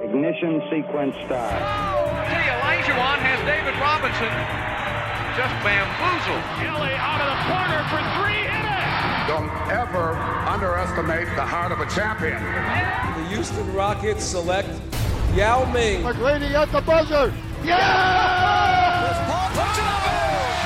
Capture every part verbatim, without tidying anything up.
Ignition sequence start. See, Olajuwon has David Robinson just bamboozled. Kelly out of the corner for three, hit it! Don't ever underestimate the heart of a champion. The Houston Rockets select Yao Ming. McGrady at the buzzer. Yeah! Chris Paul puts it up.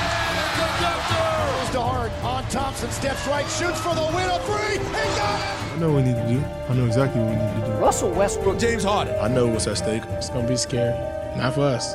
Goes to Hart. On Thompson steps right, shoots for the win. A three. He got it. I know what we need to do. I know exactly what we need to do. Russell Westbrook, James Harden. I know what's at stake. It's gonna be scary. Not for us.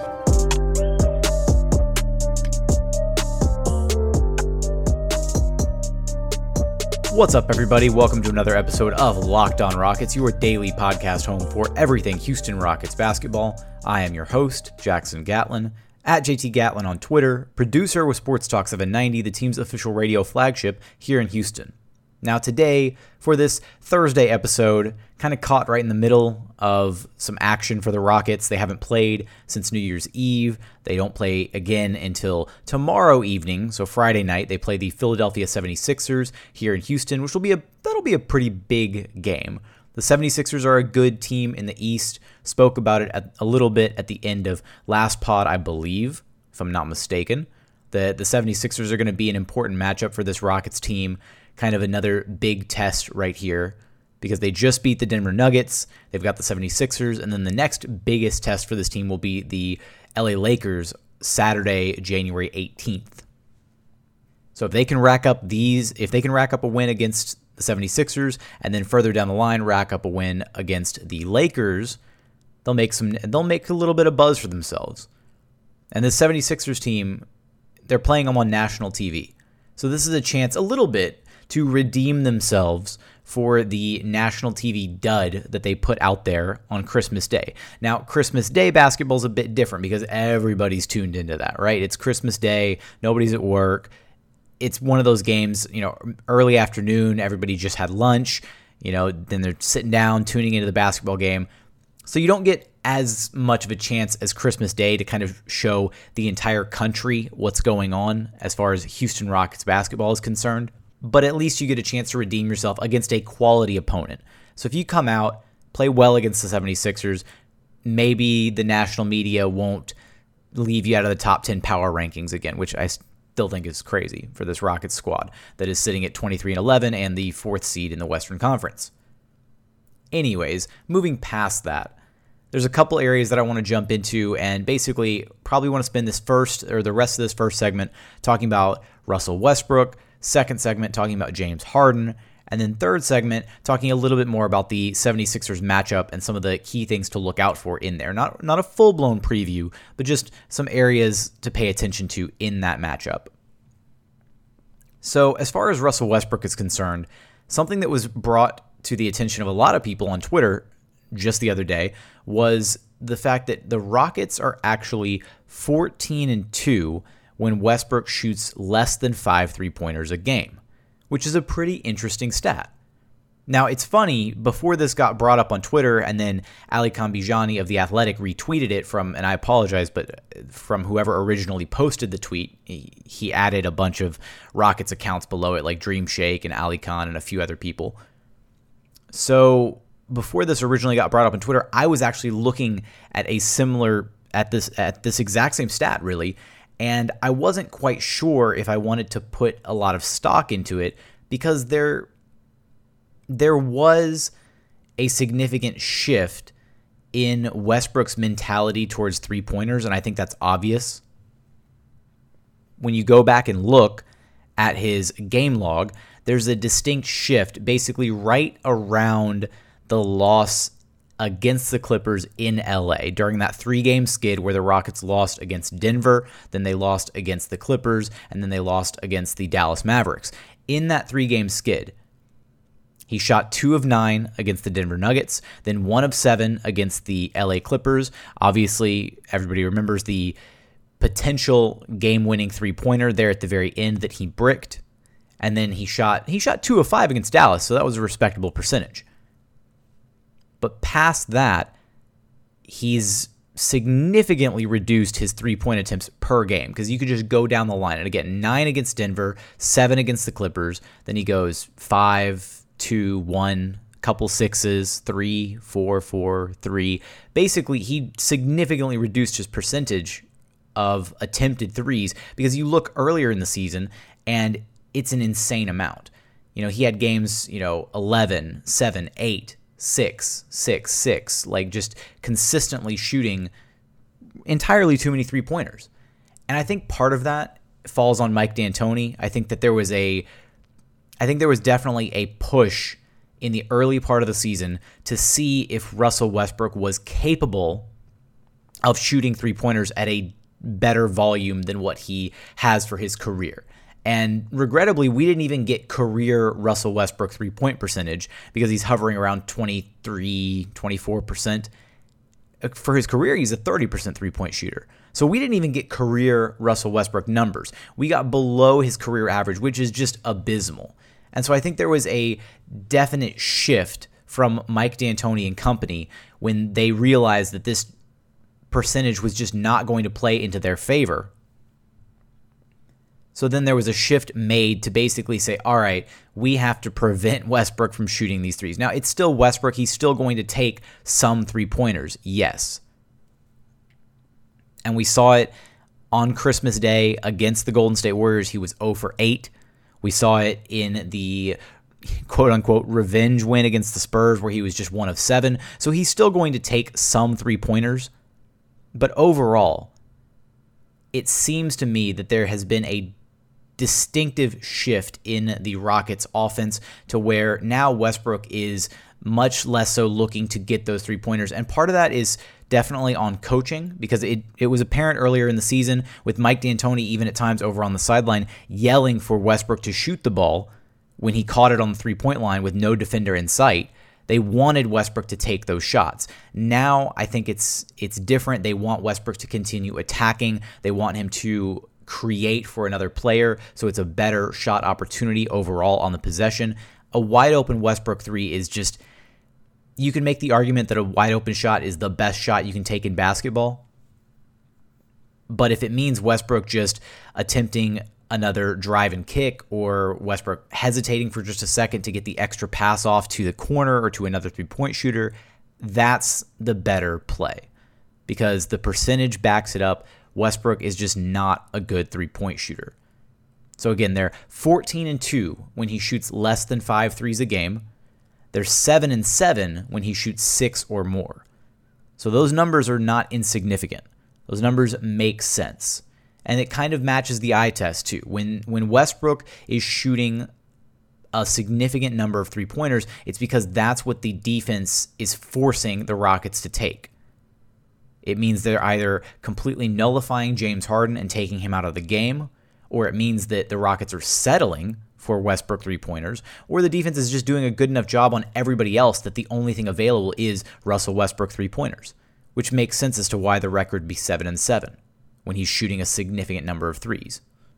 What's up, everybody? Welcome to another episode of Locked On Rockets, your daily podcast home for everything Houston Rockets basketball. I am your host, Jackson Gatlin, at J T Gatlin on Twitter, producer with Sports Talk seven ninety, the team's official radio flagship here in Houston. Now today, for this Thursday episode, kind of caught right in the middle of some action for the Rockets. They haven't played since New Year's Eve. They don't play again until tomorrow evening, so Friday night. They play the Philadelphia seventy-sixers here in Houston, which will be a that'll be a pretty big game. The seventy-sixers are a good team in the East. Spoke about it at, a little bit at the end of last pod, I believe, if I'm not mistaken. The, the seventy-sixers are going to be an important matchup for this Rockets team. Kind of another big test right here because they just beat the Denver Nuggets. They've got the seventy-sixers, and then the next biggest test for this team will be the L A Lakers Saturday, January eighteenth. So if they can rack up these, if they can rack up a win against the seventy-sixers and then further down the line rack up a win against the Lakers, they'll make some they'll make a little bit of buzz for themselves. And the seventy-sixers team, they're playing them on national T V. So this is a chance a little bit to redeem themselves for the national T V dud that they put out there on Christmas Day. Now, Christmas Day basketball is a bit different because everybody's tuned into that, right? It's Christmas Day, nobody's at work. It's one of those games, you know, early afternoon, everybody just had lunch, you know, then they're sitting down, tuning into the basketball game. So you don't get as much of a chance as Christmas Day to kind of show the entire country what's going on as far as Houston Rockets basketball is concerned. But at least you get a chance to redeem yourself against a quality opponent. So if you come out, play well against the seventy-sixers, maybe the national media won't leave you out of the top ten power rankings again, which I still think is crazy for this Rockets squad that is sitting at twenty-three and eleven and the fourth seed in the Western Conference. Anyways, moving past that, there's a couple areas that I want to jump into and basically probably want to spend this first or the rest of this first segment talking about Russell Westbrook, second segment talking about James Harden, and then third segment talking a little bit more about the seventy-sixers matchup and some of the key things to look out for in there. Not, not a full-blown preview, but just some areas to pay attention to in that matchup. So as far as Russell Westbrook is concerned, something that was brought to the attention of a lot of people on Twitter just the other day was the fact that the Rockets are actually fourteen and two when Westbrook shoots less than five three-pointers a game, which is a pretty interesting stat. Now, it's funny, before this got brought up on Twitter, and then Ali Kambijani of The Athletic retweeted it from, and I apologize, but from whoever originally posted the tweet, he, he added a bunch of Rockets accounts below it, like Dream Shake and Ali Khan and a few other people. So before this originally got brought up on Twitter, I was actually looking at a similar, at this at this exact same stat, really, and I wasn't quite sure if I wanted to put a lot of stock into it because there, there was a significant shift in Westbrook's mentality towards three-pointers, and I think that's obvious. When you go back and look at his game log, there's a distinct shift basically right around the loss against the Clippers in L A during that three-game skid where the Rockets lost against Denver, then they lost against the Clippers, and then they lost against the Dallas Mavericks. In that three-game skid, he shot two of nine against the Denver Nuggets, then one of seven against the L A Clippers. Obviously, everybody remembers the potential game-winning three-pointer there at the very end that he bricked, and then he shot he shot two of five against Dallas, so that was a respectable percentage. But past that, he's significantly reduced his three-point attempts per game because you could just go down the line. And again, nine against Denver, seven against the Clippers. Then he goes five, two, one, couple sixes, three, four, four, three. Basically, he significantly reduced his percentage of attempted threes because you look earlier in the season and it's an insane amount. You know, he had games, you know, eleven, seven, eight, six, six, six, like just consistently shooting entirely too many three-pointers. And I think part of that falls on Mike D'Antoni. I think that there was a I think there was definitely a push in the early part of the season to see if Russell Westbrook was capable of shooting three-pointers at a better volume than what he has for his career. And regrettably, we didn't even get career Russell Westbrook three-point percentage because he's hovering around twenty-three, twenty-four percent. For his career, he's a thirty percent three-point shooter. So we didn't even get career Russell Westbrook numbers. We got below his career average, which is just abysmal. And so I think there was a definite shift from Mike D'Antoni and company when they realized that this percentage was just not going to play into their favor. So then there was a shift made to basically say, all right, we have to prevent Westbrook from shooting these threes. Now, it's still Westbrook. He's still going to take some three-pointers, yes. And we saw it on Christmas Day against the Golden State Warriors. He was zero for eight. We saw it in the quote-unquote revenge win against the Spurs where he was just one of seven. So he's still going to take some three-pointers. But overall, it seems to me that there has been a distinctive shift in the Rockets offense to where now Westbrook is much less so looking to get those three-pointers. And part of that is definitely on coaching because it, it was apparent earlier in the season with Mike D'Antoni even at times over on the sideline yelling for Westbrook to shoot the ball when he caught it on the three-point line with no defender in sight. They wanted Westbrook to take those shots. Now I think it's it's different. They want Westbrook to continue attacking. They want him to create for another player, so it's a better shot opportunity overall on the possession. A wide open Westbrook three is just, you can make the argument that a wide open shot is the best shot you can take in basketball. But if it means Westbrook just attempting another drive and kick or Westbrook hesitating for just a second to get the extra pass off to the corner or to another three-point shooter, that's the better play because the percentage backs it up. Westbrook is just not a good three-point shooter. So again, they're fourteen and two when he shoots less than five threes a game. They're seven and seven when he shoots six or more. So those numbers are not insignificant. Those numbers make sense. And it kind of matches the eye test too. When when Westbrook is shooting a significant number of three-pointers, it's because that's what the defense is forcing the Rockets to take. It means they're either completely nullifying James Harden and taking him out of the game, or it means that the Rockets are settling for Westbrook three-pointers, or the defense is just doing a good enough job on everybody else that the only thing available is Russell Westbrook three-pointers, which makes sense as to why the record be seven and seven when he's shooting a significant number of threes.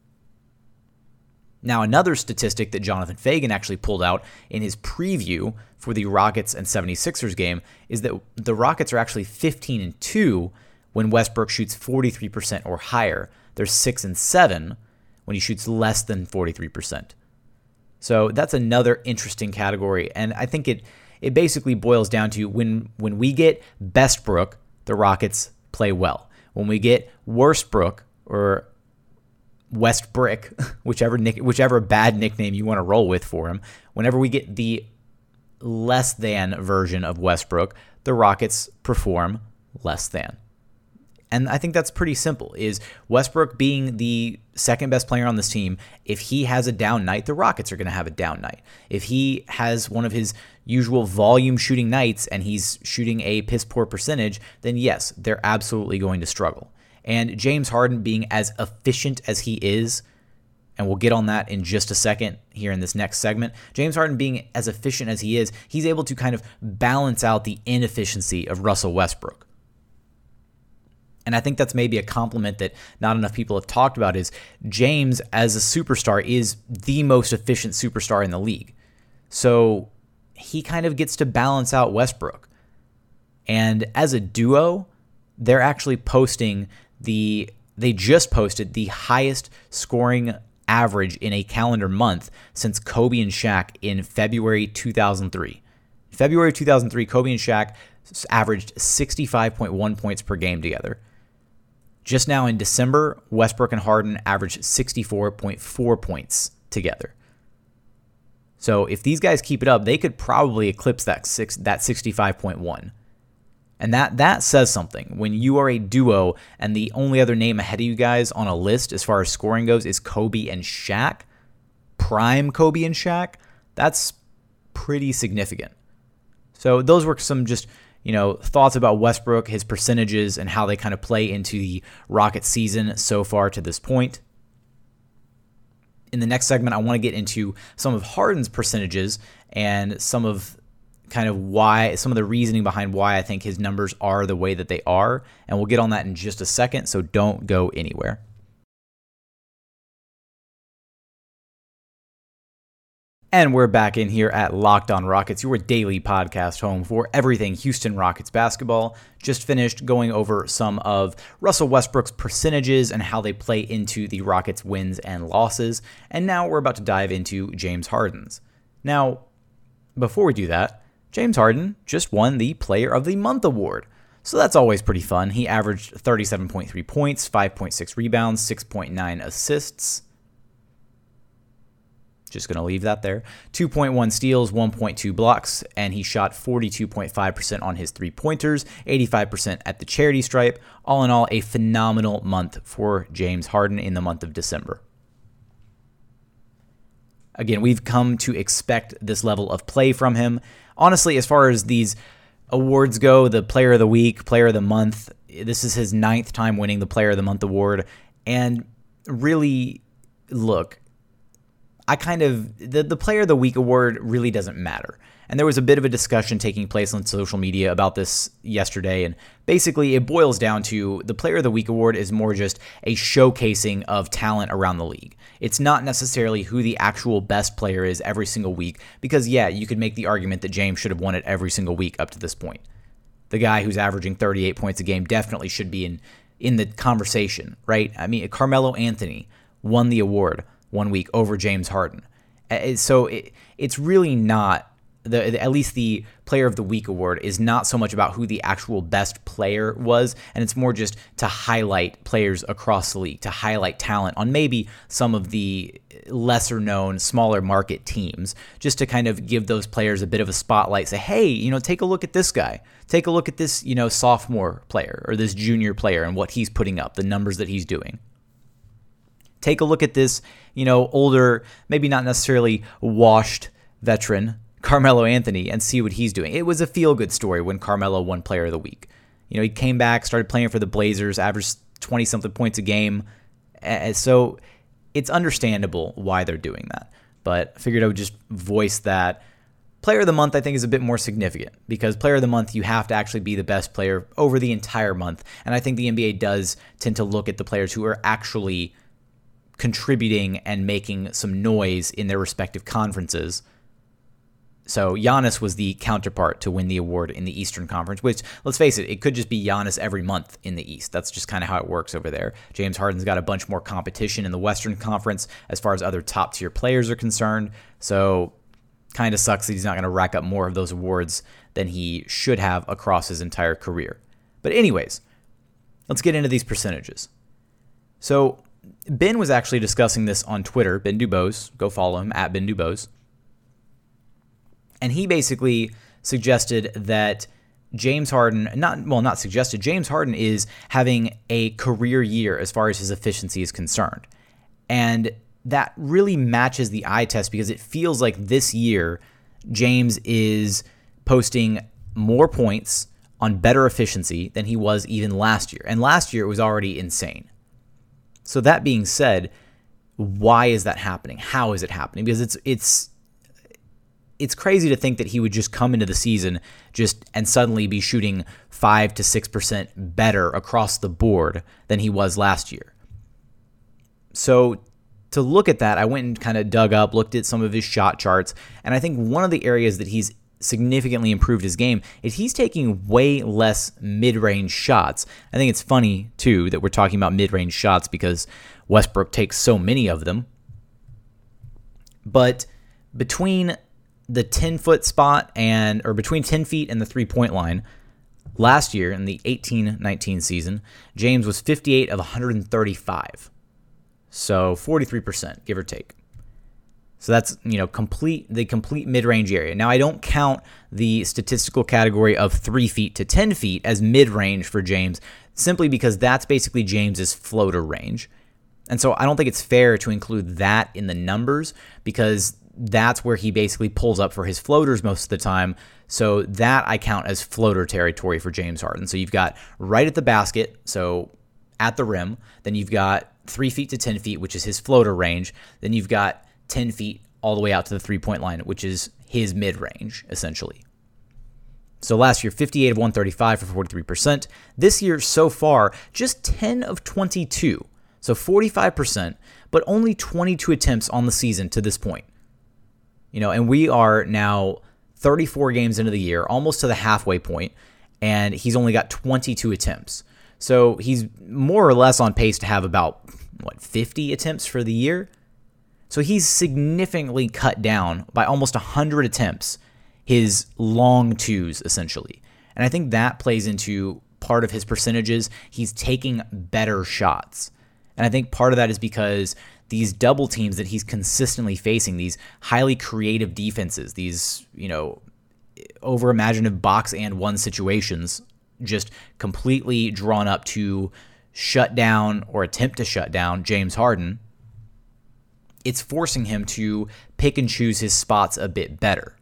Now, another statistic that Jonathan Fagan actually pulled out in his preview for the Rockets and seventy-sixers game is that the Rockets are actually fifteen and two when Westbrook shoots forty-three percent or higher. They're six and seven when he shoots less than forty-three percent. So that's another interesting category, and I think it it basically boils down to when when we get Bestbrook, the Rockets play well. When we get Worstbrook or Westbrick, whichever nick, whichever bad nickname you want to roll with for him, whenever we get the less than version of Westbrook, the Rockets perform less than. And I think that's pretty simple, is Westbrook being the second best player on this team, if he has a down night, the Rockets are going to have a down night. If he has one of his usual volume shooting nights and he's shooting a piss poor percentage, then yes, they're absolutely going to struggle. And James Harden being as efficient as he is, and we'll get on that in just a second here in this next segment, James Harden being as efficient as he is, he's able to kind of balance out the inefficiency of Russell Westbrook. And I think that's maybe a compliment that not enough people have talked about, is James as a superstar is the most efficient superstar in the league. So he kind of gets to balance out Westbrook. And as a duo, they're actually posting the, they just posted the highest scoring average in a calendar month since Kobe and Shaq in February two thousand three. February of two thousand three, Kobe and Shaq averaged sixty-five point one points per game together. Just now in December, Westbrook and Harden averaged sixty-four point four points together. So if these guys keep it up, they could probably eclipse that six that sixty-five point one. And that that says something. When you are a duo and the only other name ahead of you guys on a list as far as scoring goes is Kobe and Shaq, prime Kobe and Shaq, that's pretty significant. So those were some just, you know, thoughts about Westbrook, his percentages, and how they kind of play into the Rockets season so far to this point. In the next segment, I want to get into some of Harden's percentages and some of kind of why, some of the reasoning behind why I think his numbers are the way that they are. And we'll get on that in just a second, so don't go anywhere. And we're back in here at Locked On Rockets, your daily podcast home for everything Houston Rockets basketball. Just finished going over some of Russell Westbrook's percentages and how they play into the Rockets' wins and losses. And now we're about to dive into James Harden's. Now, before we do that, James Harden just won the Player of the Month award. So that's always pretty fun. He averaged thirty-seven point three points, five point six rebounds, six point nine assists. Just going to leave that there. two point one steals, one point two blocks, and he shot forty-two point five percent on his three-pointers, eighty-five percent at the charity stripe. All in all, a phenomenal month for James Harden in the month of December. Again, we've come to expect this level of play from him. Honestly, as far as these awards go, the Player of the Week, Player of the Month, this is his ninth time winning the Player of the Month award. And really, look, I kind of, the, the Player of the Week award really doesn't matter. And there was a bit of a discussion taking place on social media about this yesterday. And basically it boils down to the Player of the Week award is more just a showcasing of talent around the league. It's not necessarily who the actual best player is every single week. Because yeah, you could make the argument that James should have won it every single week up to this point. The guy who's averaging thirty-eight points a game definitely should be in, in the conversation, right? I mean, Carmelo Anthony won the award one week over James Harden. So it, it's really not, the at least the Player of the Week award is not so much about who the actual best player was, and it's more just to highlight players across the league, to highlight talent on maybe some of the lesser known, smaller market teams, just to kind of give those players a bit of a spotlight, say, hey, you know, take a look at this guy. Take a look at this, you know, sophomore player or this junior player and what he's putting up, the numbers that he's doing. Take a look at this, you know, older, maybe not necessarily washed veteran, Carmelo Anthony, and see what he's doing. It was a feel-good story when Carmelo won Player of the Week. You know, he came back, started playing for the Blazers, averaged twenty-something points a game. And so it's understandable why they're doing that. But I figured I would just voice that. Player of the Month, I think, is a bit more significant because Player of the Month, you have to actually be the best player over the entire month. And I think the N B A does tend to look at the players who are actually contributing and making some noise in their respective conferences. So Giannis was the counterpart to win the award in the Eastern Conference, which, let's face it, it could just be Giannis every month in the East. That's just kind of how it works over there. James Harden's got a bunch more competition in the Western Conference as far as other top-tier players are concerned. So kind of sucks that he's not going to rack up more of those awards than he should have across his entire career. But anyways, let's get into these percentages. So Ben was actually discussing this on Twitter, Ben Dubose. Go follow him, at Ben Dubose. And he basically suggested that James Harden, not well, not suggested, James Harden is having a career year as far as his efficiency is concerned. And that really matches the eye test because it feels like this year James is posting more points on better efficiency than he was even last year. And last year it was already insane. So that being said, why is that happening? How is it happening? Because it's it's it's crazy to think that he would just come into the season just and suddenly be shooting five to six percent better across the board than he was last year. So to look at that, I went and kind of dug up, looked at some of his shot charts, and I think one of the areas that he's significantly improved his game is he's taking way less mid-range shots. I think it's funny, too, that we're talking about mid-range shots because Westbrook takes so many of them. But between the ten-foot spot and or between ten feet and the three-point line, last year in the eighteen nineteen season, James was fifty-eight of one hundred thirty-five. So forty-three percent, give or take. So that's, you know, complete the complete mid-range area. Now, I don't count the statistical category of three feet to ten feet as mid-range for James, simply because that's basically James's floater range. And so I don't think it's fair to include that in the numbers, because that's where he basically pulls up for his floaters most of the time. So that I count as floater territory for James Harden. So you've got right at the basket, so at the rim. Then you've got three feet to ten feet, which is his floater range. Then you've got ten feet all the way out to the three-point line, which is his mid-range, essentially. So last year, fifty-eight of one thirty-five for forty-three percent. This year, so far, just ten of twenty-two. So forty-five percent, but only twenty-two attempts on the season to this point. You know, and we are now thirty-four games into the year, almost to the halfway point, and he's only got twenty-two attempts. So he's more or less on pace to have about, what, fifty attempts for the year? So he's significantly cut down by almost one hundred attempts, his long twos, essentially. And I think that plays into part of his percentages. He's taking better shots. And I think part of that is because these double teams that he's consistently facing, these highly creative defenses, these, you know, over-imaginative box and one situations, just completely drawn up to shut down or attempt to shut down James Harden, it's forcing him to pick and choose his spots a bit better.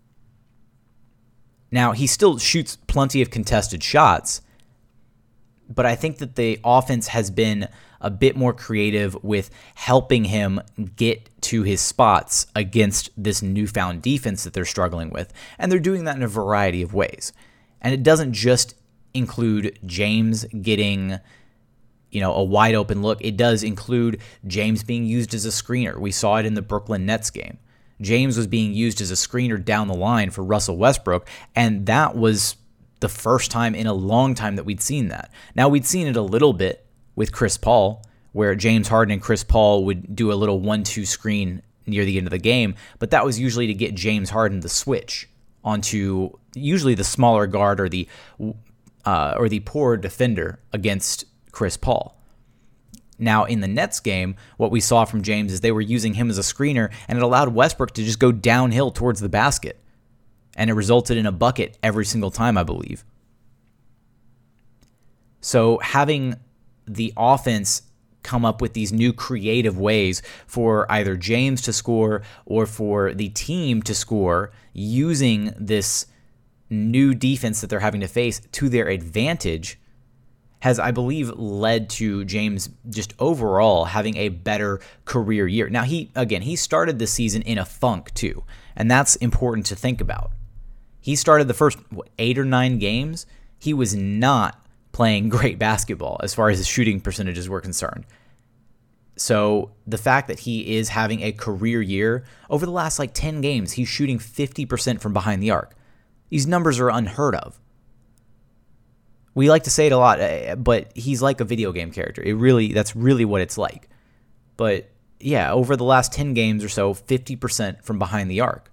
Now, he still shoots plenty of contested shots, but I think that the offense has been a bit more creative with helping him get to his spots against this newfound defense that they're struggling with. And they're doing that in a variety of ways. And it doesn't just include James getting, you know, a wide open look. It does include James being used as a screener. We saw it in the Brooklyn Nets game. James was being used as a screener down the line for Russell Westbrook, and that was the first time in a long time that we'd seen that. Now, we'd seen it a little bit with Chris Paul, where James Harden and Chris Paul would do a little one two screen near the end of the game, but that was usually to get James Harden to switch onto usually the smaller guard or the uh, or the poor defender against Chris Paul. Now, in the Nets game, what we saw from James is they were using him as a screener, and it allowed Westbrook to just go downhill towards the basket. And it resulted in a bucket every single time, I believe. So having the offense come up with these new creative ways for either James to score or for the team to score using this new defense that they're having to face to their advantage has, I believe, led to James just overall having a better career year. Now, he again, he started the season in a funk too, and that's important to think about. He started the first, what, eight or nine games. He was not playing great basketball as far as his shooting percentages were concerned. So the fact that he is having a career year, over the last like ten games, he's shooting fifty percent from behind the arc. These numbers are unheard of. We like to say it a lot, but he's like a video game character. It really, that's really what it's like. But yeah, over the last ten games or so, fifty percent from behind the arc.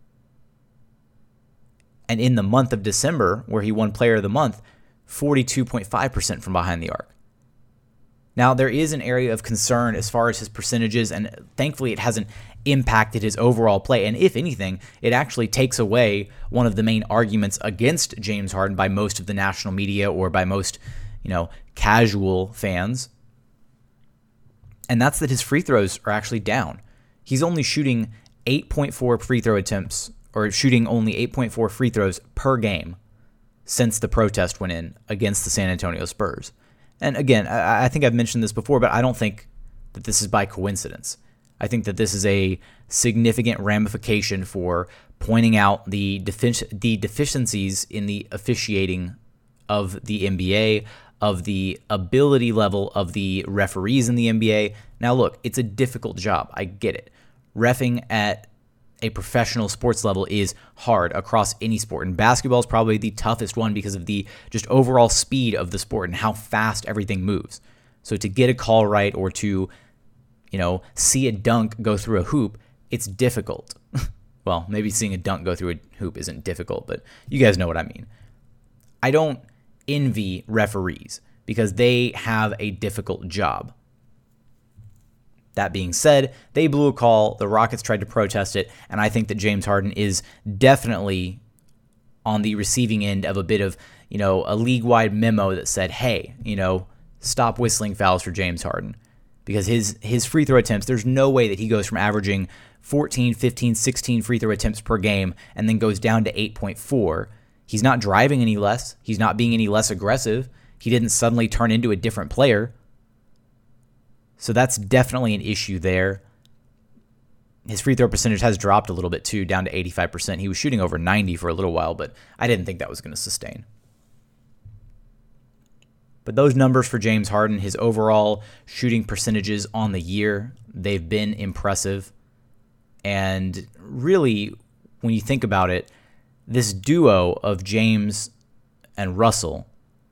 And in the month of December, where he won Player of the Month, forty-two point five percent from behind the arc. Now, there is an area of concern as far as his percentages, and thankfully it hasn't impacted his overall play. And if anything, it actually takes away one of the main arguments against James Harden by most of the national media or by most, you know, casual fans. And that's that his free throws are actually down. He's only shooting eight point four free throw attempts, or shooting only eight point four free throws per game since the protest went in against the San Antonio Spurs. And again, I think I've mentioned this before, but I don't think that this is by coincidence. I think that this is a significant ramification for pointing out the defi- the deficiencies in the officiating of the N B A, of the ability level of the referees in the N B A. Now, look, it's a difficult job. I get it. Reffing at a professional sports level is hard across any sport, and basketball is probably the toughest one because of the just overall speed of the sport and how fast everything moves. So to get a call right or to, you know, see a dunk go through a hoop, it's difficult. well, maybe seeing a dunk go through a hoop isn't difficult, but you guys know what I mean. I don't envy referees because they have a difficult job. That being said, they blew a call, the Rockets tried to protest it, and I think that James Harden is definitely on the receiving end of a bit of, you know, a league-wide memo that said, hey, you know, stop whistling fouls for James Harden. Because his his free throw attempts, there's no way that he goes from averaging fourteen, fifteen, sixteen free throw attempts per game and then goes down to eight point four. He's not driving any less. He's not being any less aggressive. He didn't suddenly turn into a different player. So that's definitely an issue there. His free throw percentage has dropped a little bit too, down to eighty-five percent. He was shooting over ninety for a little while, but I didn't think that was going to sustain. But those numbers for James Harden, his overall shooting percentages on the year, they've been impressive. And really, when you think about it, this duo of James and Russell,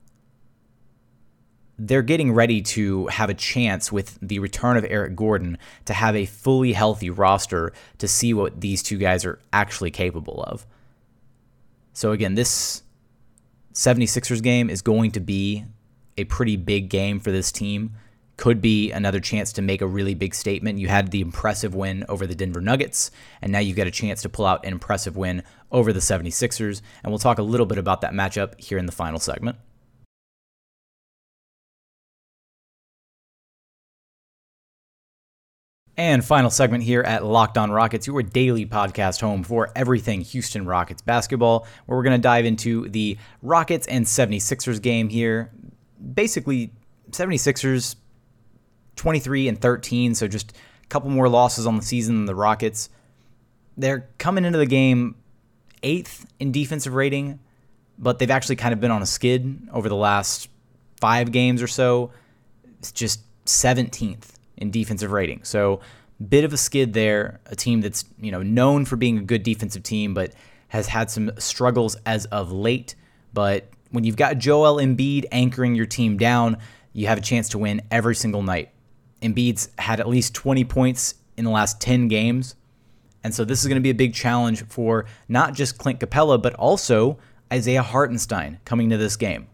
they're getting ready to have a chance with the return of Eric Gordon to have a fully healthy roster to see what these two guys are actually capable of. So again, this seventy-sixers game is going to be a pretty big game for this team. Could be another chance to make a really big statement. You had the impressive win over the Denver Nuggets, and now you've got a chance to pull out an impressive win over the seventy-sixers, and we'll talk a little bit about that matchup here in the final segment. And final segment here at Locked On Rockets, your daily podcast home for everything Houston Rockets basketball, where we're going to dive into the Rockets and seventy-sixers game here. Basically, seventy-sixers twenty-three and thirteen, so just a couple more losses on the season than the Rockets. They're coming into the game eighth in defensive rating, but they've actually kind of been on a skid over the last five games or so. It's just seventeenth in defensive rating. So bit of a skid there, a team that's, you know, known for being a good defensive team, but has had some struggles as of late. But when you've got Joel Embiid anchoring your team down, you have a chance to win every single night. Embiid's had at least twenty points in the last ten games. And so this is going to be a big challenge for not just Clint Capella, but also Isaiah Hartenstein coming to this game.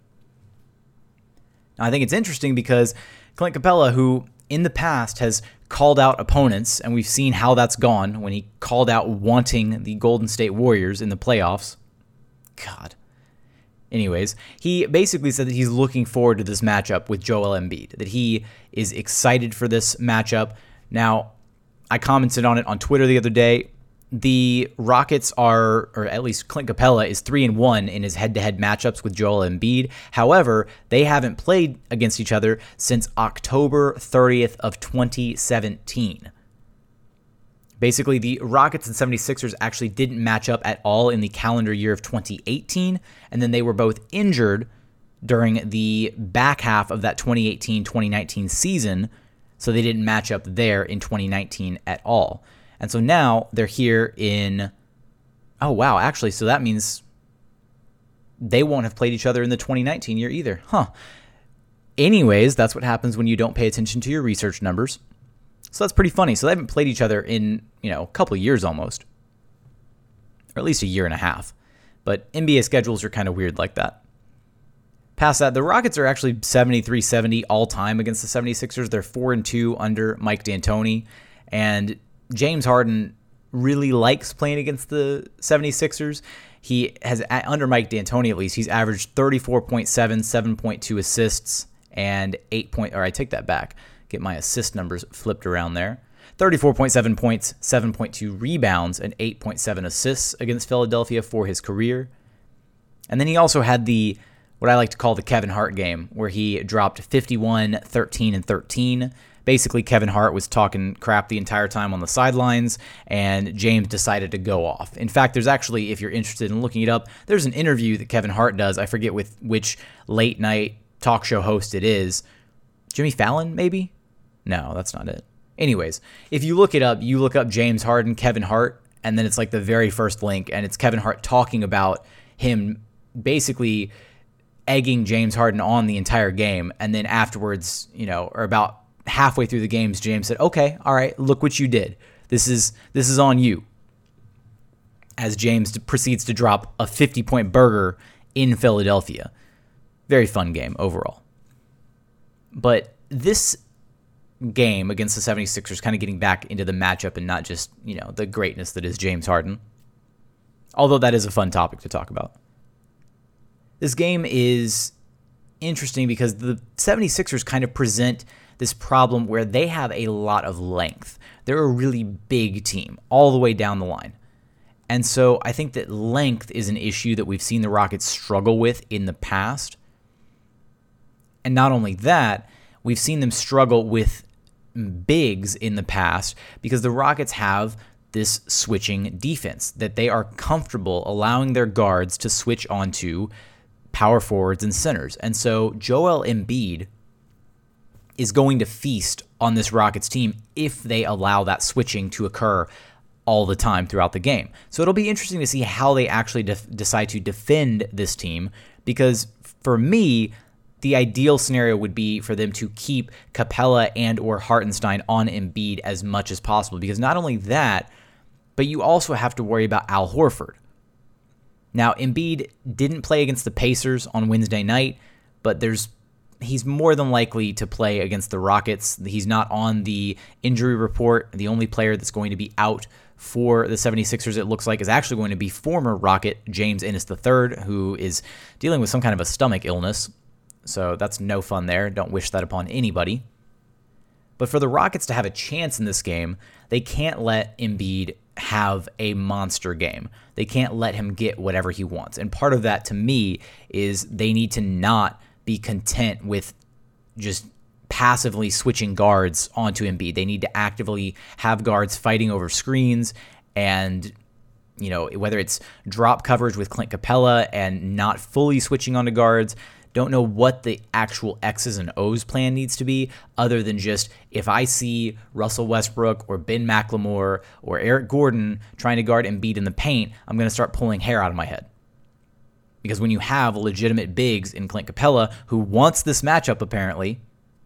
Now, I think it's interesting because Clint Capella, who in the past has called out opponents, and we've seen how that's gone when he called out wanting the Golden State Warriors in the playoffs. God. Anyways, he basically said that he's looking forward to this matchup with Joel Embiid, that he is excited for this matchup. Now, I commented on it on Twitter the other day. The Rockets are, or at least Clint Capella is three and one in his head-to-head matchups with Joel Embiid. However, they haven't played against each other since October thirtieth of twenty seventeen. Basically, the Rockets and seventy-sixers actually didn't match up at all in the calendar year of twenty eighteen, and then they were both injured during the back half of that twenty eighteen twenty nineteen season, so they didn't match up there in twenty nineteen at all. And so now they're here in, oh wow, actually, so that means they won't have played each other in the twenty nineteen year either. Huh. Anyways, that's what happens when you don't pay attention to your research numbers. So that's pretty funny. So they haven't played each other in, you know, a couple of years almost. Or at least a year and a half. But N B A schedules are kind of weird like that. Past that, the Rockets are actually seventy-three seventy all-time against the seventy-sixers. They're four and two under Mike D'Antoni. And James Harden really likes playing against the seventy-sixers. He has, under Mike D'Antoni at least, he's averaged thirty-four point seven, seven point two assists, and eight point, or I take that back, get my assist numbers flipped around there. thirty-four point seven points, seven point two rebounds, and eight point seven assists against Philadelphia for his career. And then he also had the, what I like to call the Kevin Hart game, where he dropped fifty-one, thirteen, and thirteen. Basically, Kevin Hart was talking crap the entire time on the sidelines, and James decided to go off. In fact, there's actually, if you're interested in looking it up, there's an interview that Kevin Hart does. I forget with which late-night talk show host it is. Jimmy Fallon, maybe? No, that's not it. Anyways, if you look it up, you look up James Harden, Kevin Hart, and then it's like the very first link, and it's Kevin Hart talking about him basically egging James Harden on the entire game, and then afterwards, you know, or about halfway through the games, James said, okay, all right, look what you did. This is this is on you. as James proceeds to drop a fifty-point burger in Philadelphia. Very fun game overall. But this game against the seventy-sixers, kind of getting back into the matchup and not just, you know, the greatness that is James Harden, although that is a fun topic to talk about. This game is interesting because the seventy-sixers kind of present this problem where they have a lot of length. They're a really big team all the way down the line. And so I think that length is an issue that we've seen the Rockets struggle with in the past. And not only that, we've seen them struggle with bigs in the past because the Rockets have this switching defense that they are comfortable allowing their guards to switch onto power forwards and centers. And so Joel Embiid is going to feast on this Rockets team if they allow that switching to occur all the time throughout the game. So it'll be interesting to see how they actually def- decide to defend this team, because for me, the ideal scenario would be for them to keep Capella and or Hartenstein on Embiid as much as possible, because not only that, but you also have to worry about Al Horford. Now, Embiid didn't play against the Pacers on Wednesday night, but there's he's more than likely to play against the Rockets. He's not on the injury report. The only player that's going to be out for the seventy-sixers, it looks like, is actually going to be former Rocket James Ennis the third, who is dealing with some kind of a stomach illness. So that's no fun there. Don't wish that upon anybody. But for the Rockets to have a chance in this game, they can't let Embiid have a monster game. They can't let him get whatever he wants. And part of that, to me, is they need to not be content with just passively switching guards onto Embiid. They need to actively have guards fighting over screens, and, you know, whether it's drop coverage with Clint Capella and not fully switching onto guards. Don't know what the actual X's and O's plan needs to be, other than just, if I see Russell Westbrook or Ben McLemore or Eric Gordon trying to guard Embiid in the paint, I'm going to start pulling hair out of my head. Because when you have legitimate bigs in Clint Capella, who wants this matchup apparently,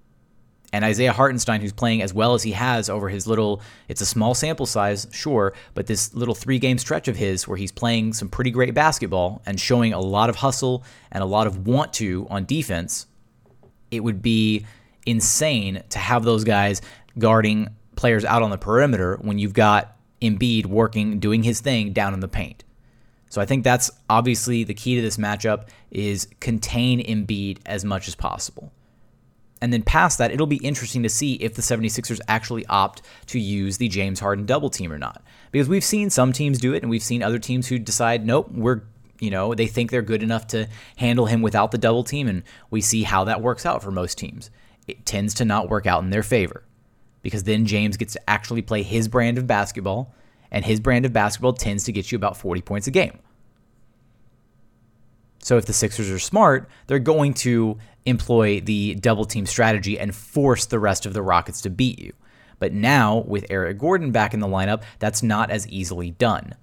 and Isaiah Hartenstein, who's playing as well as he has over his little, it's a small sample size, sure, but this little three-game stretch of his where he's playing some pretty great basketball and showing a lot of hustle and a lot of want to on defense, it would be insane to have those guys guarding players out on the perimeter when you've got Embiid working, doing his thing down in the paint. So I think that's obviously the key to this matchup, is contain Embiid as much as possible. And then past that, it'll be interesting to see if the seventy-sixers actually opt to use the James Harden double team or not. Because we've seen some teams do it, and we've seen other teams who decide, nope, we're, you know, they think they're good enough to handle him without the double team, and we see how that works out for most teams. It tends to not work out in their favor, because then James gets to actually play his brand of basketball, and his brand of basketball tends to get you about forty points a game. So if the Sixers are smart, they're going to employ the double team strategy and force the rest of the Rockets to beat you. But now, with Eric Gordon back in the lineup, that's not as easily done.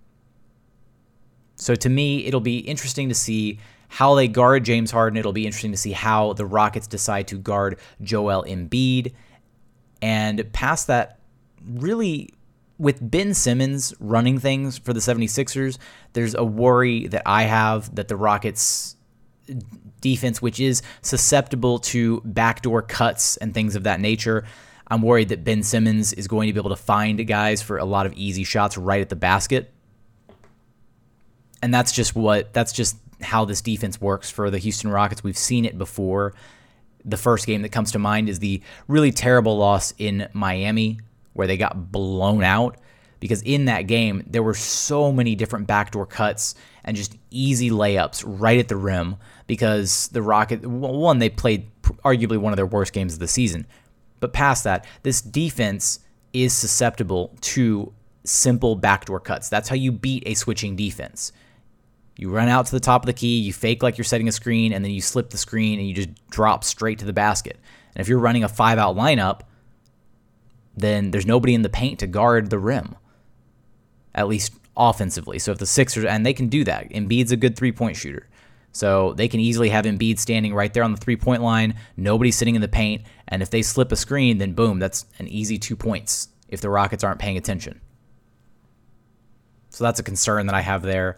So to me, it'll be interesting to see how they guard James Harden. It'll be interesting to see how the Rockets decide to guard Joel Embiid. And past that, really, with Ben Simmons running things for the seventy-sixers, there's a worry that I have that the Rockets defense, which is susceptible to backdoor cuts and things of that nature, I'm worried that Ben Simmons is going to be able to find guys for a lot of easy shots right at the basket. And that's just what that's just how this defense works for the Houston Rockets. We've seen it before. The first game that comes to mind is the really terrible loss in Miami, where they got blown out, because in that game, there were so many different backdoor cuts and just easy layups right at the rim, because the Rockets, one, they played arguably one of their worst games of the season. But past that, this defense is susceptible to simple backdoor cuts. That's how you beat a switching defense. You run out to the top of the key, you fake like you're setting a screen, and then you slip the screen and you just drop straight to the basket. And if you're running a five-out lineup, then there's nobody in the paint to guard the rim, at least offensively. So if the Sixers, and they can do that. Embiid's a good three-point shooter. So they can easily have Embiid standing right there on the three-point line, nobody sitting in the paint, and if they slip a screen, then boom, that's an easy two points if the Rockets aren't paying attention. So So that's a concern that I have there.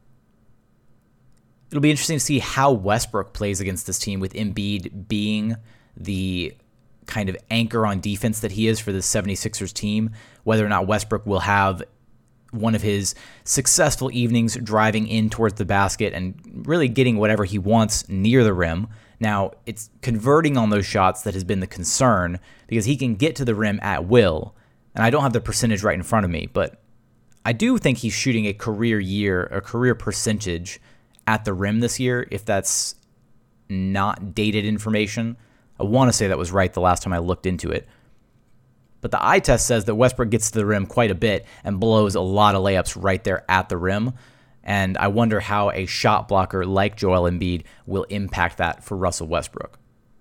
It'll be interesting to see how Westbrook plays against this team, with Embiid being the kind of anchor on defense that he is for the 76ers team, whether or not Westbrook will have one of his successful evenings driving in towards the basket and really getting whatever he wants near the rim. Now, it's converting on those shots that has been the concern, because he can get to the rim at will, and I don't have the percentage right in front of me, but I do think he's shooting a career year, a career percentage at the rim this year, if that's not dated information. I want to say that was right the last time I looked into it. But the eye test says that Westbrook gets to the rim quite a bit and blows a lot of layups right there at the rim. And I wonder how a shot blocker like Joel Embiid will impact that for Russell Westbrook.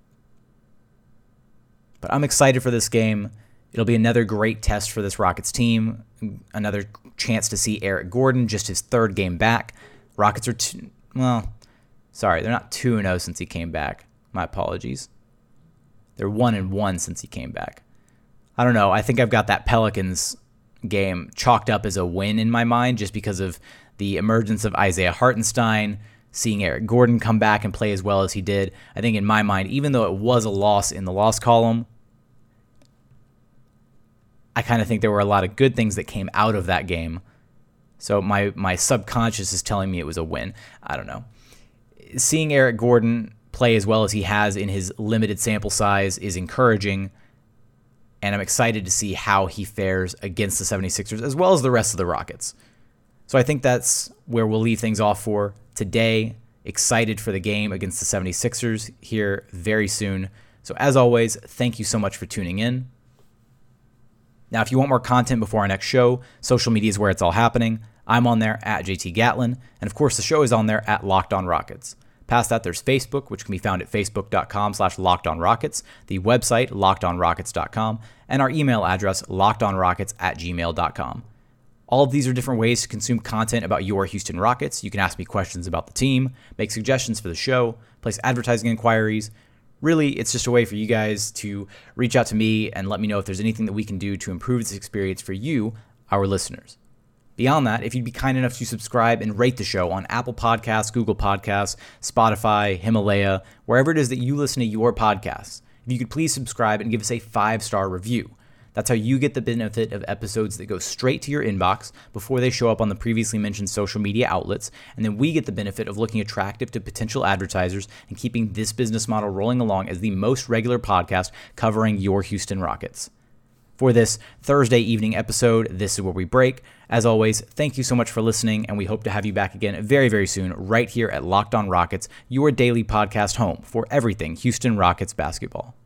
But I'm excited for this game. It'll be another great test for this Rockets team. Another chance to see Eric Gordon, just his third game back. Rockets are, two, well, sorry, they're not two and oh since he came back. My apologies. They're one and one since he came back. I don't know. I think I've got that Pelicans game chalked up as a win in my mind, just because of the emergence of Isaiah Hartenstein, seeing Eric Gordon come back and play as well as he did. I think in my mind, even though it was a loss in the loss column, I kind of think there were a lot of good things that came out of that game. So my, my subconscious is telling me it was a win. I don't know. Seeing Eric Gordon play as well as he has in his limited sample size is encouraging, and I'm excited to see how he fares against the 76ers as well as the rest of the Rockets. So I think that's where we'll leave things off for today. Excited for the game against the 76ers here very soon. So as always, thank you so much for tuning in. Now, if you want more content before our next show, social media is where it's all happening. I'm on there at J T Gatlin, and of course the show is on there at Locked On Rockets. Past that, there's Facebook, which can be found at facebook.com slash LockedOnRockets, the website, locked on rockets dot com, and our email address, lockedonrockets at gmail dot com. All of these are different ways to consume content about your Houston Rockets. You can ask me questions about the team, make suggestions for the show, place advertising inquiries. Really, it's just a way for you guys to reach out to me and let me know if there's anything that we can do to improve this experience for you, our listeners. Beyond that, if you'd be kind enough to subscribe and rate the show on Apple Podcasts, Google Podcasts, Spotify, Himalaya, wherever it is that you listen to your podcasts, if you could please subscribe and give us a five-star review. That's how you get the benefit of episodes that go straight to your inbox before they show up on the previously mentioned social media outlets, and then we get the benefit of looking attractive to potential advertisers and keeping this business model rolling along as the most regular podcast covering your Houston Rockets. For this Thursday evening episode, this is where we break. As always, thank you so much for listening, and we hope to have you back again very, very soon right here at Locked On Rockets, your daily podcast home for everything Houston Rockets basketball.